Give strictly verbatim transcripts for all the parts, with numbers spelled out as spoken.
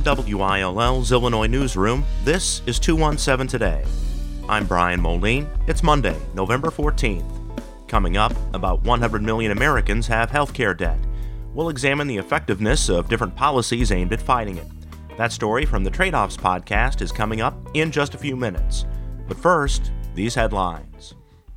W I L L's Illinois Newsroom, this is two one seven Today. I'm Brian Moline. It's Monday, November fourteenth. Coming up, about one hundred million Americans have healthcare debt. We'll examine the effectiveness of different policies aimed at fighting it. That story from the Trade-Offs podcast is coming up in just a few minutes. But first, these headlines.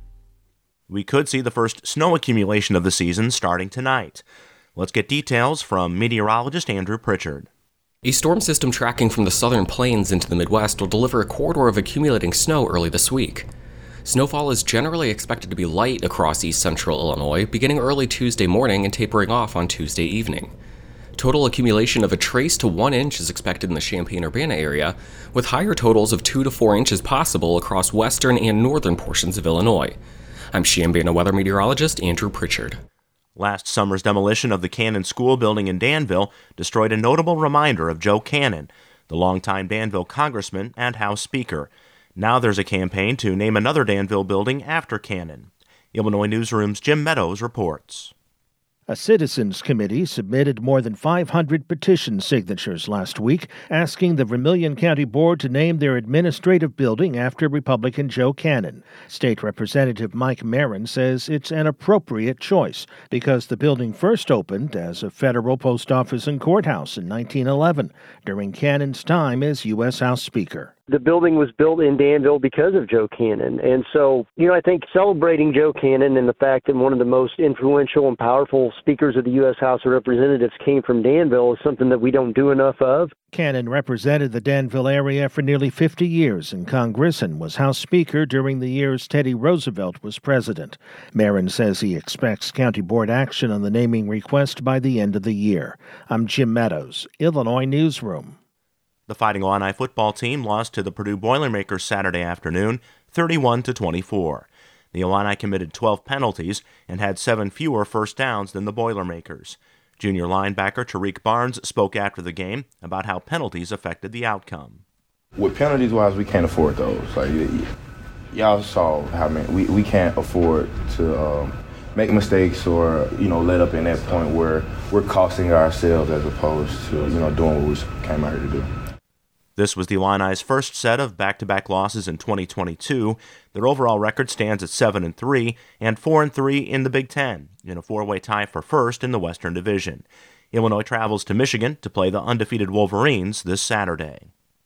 We could see the first snow accumulation of the season starting tonight. Let's get details from meteorologist Andrew Pritchard. A storm system tracking from the southern plains into the Midwest will deliver a corridor of accumulating snow early this week. Snowfall is generally expected to be light across east central Illinois, beginning early Tuesday morning and tapering off on Tuesday evening. Total accumulation of a trace to one inch is expected in the Champaign-Urbana area, with higher totals of two to four inches possible across western and northern portions of Illinois. I'm Champaign weather meteorologist Andrew Pritchard. Last summer's demolition of the Cannon School building in Danville destroyed a notable reminder of Joe Cannon, the longtime Danville congressman and House Speaker. Now there's a campaign to name another Danville building after Cannon. Illinois Newsroom's Jim Meadows reports. A citizens committee submitted more than five hundred petition signatures last week asking the Vermilion County Board to name their administrative building after Republican Joe Cannon. State Representative Mike Marin says it's an appropriate choice because the building first opened as a federal post office and courthouse in nineteen eleven during Cannon's time as U S House Speaker. The building was built in Danville because of Joe Cannon. And so, you know, I think celebrating Joe Cannon and the fact that one of the most influential and powerful speakers of the U S House of Representatives came from Danville is something that we don't do enough of. Cannon represented the Danville area for nearly fifty years in Congress and was House Speaker during the years Teddy Roosevelt was president. Marin says he expects county board action on the naming request by the end of the year. I'm Jim Meadows, Illinois Newsroom. The Fighting Illini football team lost to the Purdue Boilermakers Saturday afternoon, thirty-one to twenty-four. The Illini committed twelve penalties and had seven fewer first downs than the Boilermakers. Junior linebacker Tariq Barnes spoke after the game about how penalties affected the outcome. With penalties-wise, we can't afford those. Like y- y'all saw how many we, we can't afford to um, make mistakes or you know let up in that point where we're costing ourselves as opposed to you know doing what we came out here to do. This was the Illini's first set of back-to-back losses in twenty twenty-two. Their overall record stands at seven and three and four and three in the Big Ten, in a four-way tie for first in the Western Division. Illinois travels to Michigan to play the undefeated Wolverines this Saturday.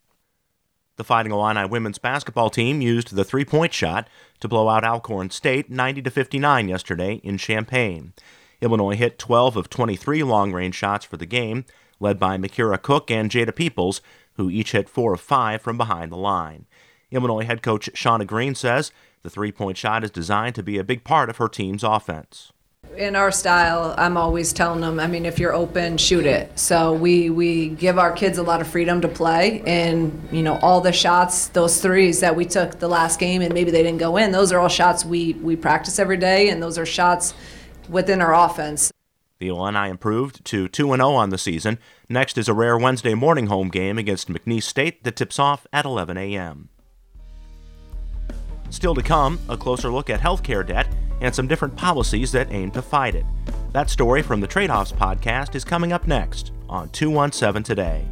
The Fighting Illini women's basketball team used the three-point shot to blow out Alcorn State ninety to fifty-nine yesterday in Champaign. Illinois hit twelve of twenty-three long-range shots for the game, led by Makira Cook and Jada Peoples, who each hit four of five from behind the line. Illinois head coach Shauna Green says the three-point shot is designed to be a big part of her team's offense. In our style, I'm always telling them, I mean, if you're open, shoot it. So we, we give our kids a lot of freedom to play, and, you know, all the shots, those threes that we took the last game and maybe they didn't go in, those are all shots we, we practice every day, and those are shots within our offense. The Illini improved to two and oh on the season. Next is a rare Wednesday morning home game against McNeese State that tips off at eleven a.m. Still to come, a closer look at healthcare debt and some different policies that aim to fight it. That story from the Trade-Offs podcast is coming up next on two one seven Today.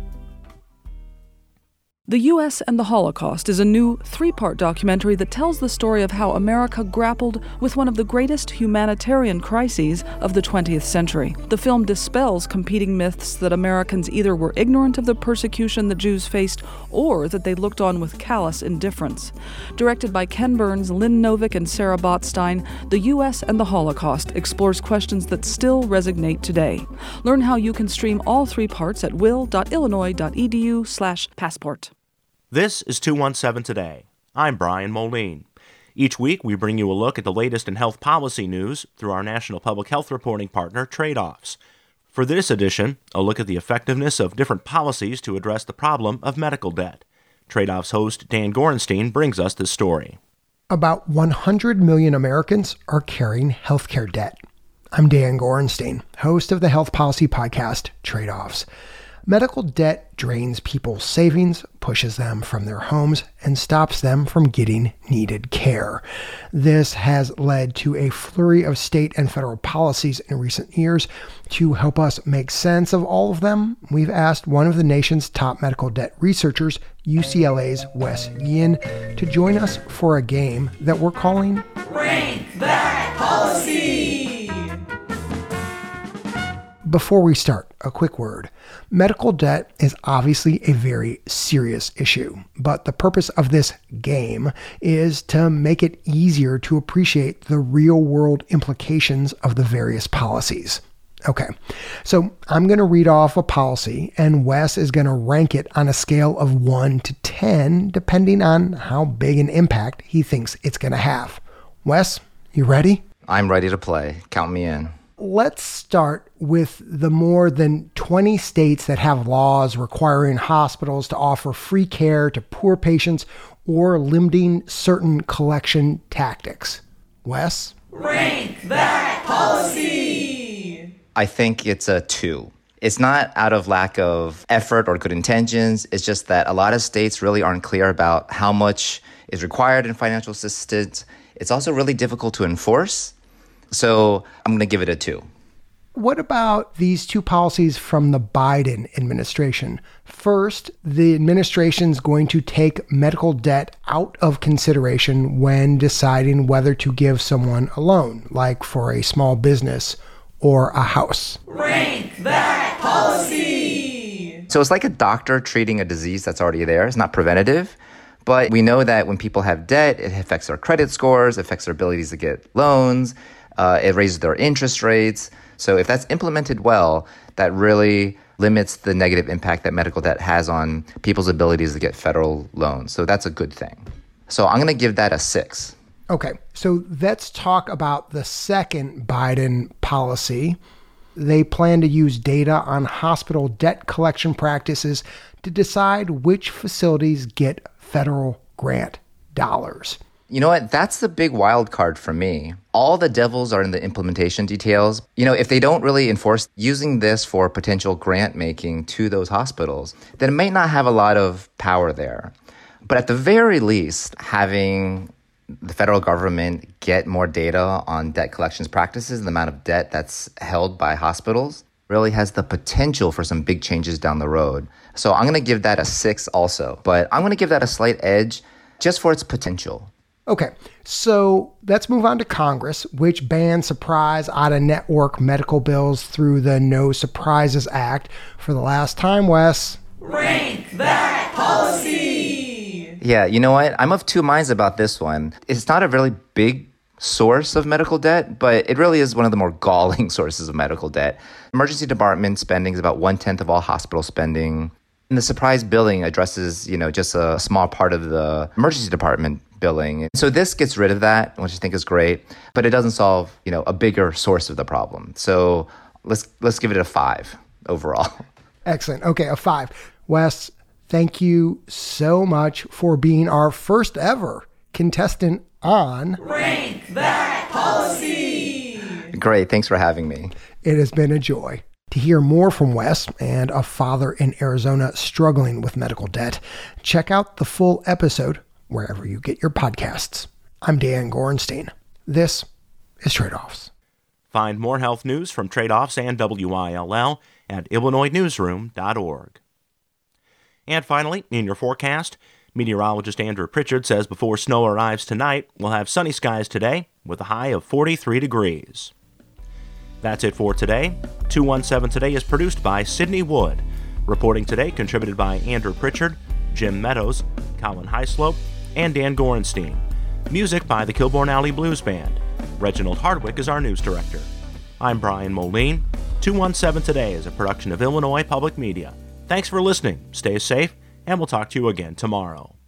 The U S and the Holocaust is a new three-part documentary that tells the story of how America grappled with one of the greatest humanitarian crises of the twentieth century. The film dispels competing myths that Americans either were ignorant of the persecution the Jews faced or that they looked on with callous indifference. Directed by Ken Burns, Lynn Novick, and Sarah Botstein, The U S and the Holocaust explores questions that still resonate today. Learn how you can stream all three parts at will.illinois.edu slash passport. This is two one seven Today. I'm Brian Moline. Each week, we bring you a look at the latest in health policy news through our national public health reporting partner, Trade-Offs. For this edition, a look at the effectiveness of different policies to address the problem of medical debt. Trade-Offs host Dan Gorenstein brings us this story. About one hundred million Americans are carrying healthcare debt. I'm Dan Gorenstein, host of the health policy podcast, Trade-Offs. Medical debt drains people's savings, pushes them from their homes, and stops them from getting needed care. This has led to a flurry of state and federal policies in recent years. To help us make sense of all of them, we've asked one of the nation's top medical debt researchers, U C L A's Wes Yin, to join us for a game that we're calling Rank That Policy! Before we start, a quick word. Medical debt is obviously a very serious issue, but the purpose of this game is to make it easier to appreciate the real-world implications of the various policies. Okay, so I'm going to read off a policy, and Wes is going to rank it on a scale of one to ten, depending on how big an impact he thinks it's going to have. Wes, you ready? I'm ready to play. Count me in. Let's start with the more than twenty states that have laws requiring hospitals to offer free care to poor patients or limiting certain collection tactics. Wes? Rank That Policy! I think it's a two. It's not out of lack of effort or good intentions. It's just that a lot of states really aren't clear about how much is required in financial assistance. It's also really difficult to enforce. So I'm going to give it a two. What about these two policies from the Biden administration? First, the administration's going to take medical debt out of consideration when deciding whether to give someone a loan, like for a small business or a house. Rank That Policy! So it's like a doctor treating a disease that's already there. It's not preventative. But we know that when people have debt, it affects their credit scores, affects their abilities to get loans. Uh, it raises their interest rates. So if that's implemented well, that really limits the negative impact that medical debt has on people's abilities to get federal loans. So that's a good thing. So I'm going to give that a six. Okay, so let's talk about the second Biden policy. They plan to use data on hospital debt collection practices to decide which facilities get federal grant dollars. You know what? That's the big wild card for me. All the devils are in the implementation details. You know, if they don't really enforce using this for potential grant making to those hospitals, then it may not have a lot of power there. But at the very least, having the federal government get more data on debt collections practices and the amount of debt that's held by hospitals really has the potential for some big changes down the road. So I'm going to give that a six also, but I'm going to give that a slight edge just for its potential. Okay, so let's move on to Congress, which bans surprise out-of-network medical bills through the No Surprises Act. For the last time, Wes. Rank That Policy! Yeah, you know what? I'm of two minds about this one. It's not a really big source of medical debt, but it really is one of the more galling sources of medical debt. Emergency department spending is about one-tenth of all hospital spending. And the surprise billing addresses, you know, just a small part of the emergency department billing. So this gets rid of that, which I think is great, but it doesn't solve, you know, a bigger source of the problem. So let's let's give it a five overall. Excellent. Okay, a five. Wes, thank you so much for being our first ever contestant on Rank That Policy! Great. Thanks for having me. It has been a joy. To hear more from Wes and a father in Arizona struggling with medical debt, check out the full episode wherever you get your podcasts. I'm Dan Gorenstein. This is Trade-Offs. Find more health news from Trade-Offs and W I L L at illinois newsroom dot org. And finally, in your forecast, meteorologist Andrew Pritchard says before snow arrives tonight, we'll have sunny skies today with a high of forty-three degrees. That's it for today. two one seven Today is produced by Sydney Wood. Reporting today contributed by Andrew Pritchard, Jim Meadows, Colin Heislope, and Dan Gorenstein. Music by the Kilbourne Alley Blues Band. Reginald Hardwick is our news director. I'm Brian Moline. two one seven Today is a production of Illinois Public Media. Thanks for listening, stay safe, and we'll talk to you again tomorrow.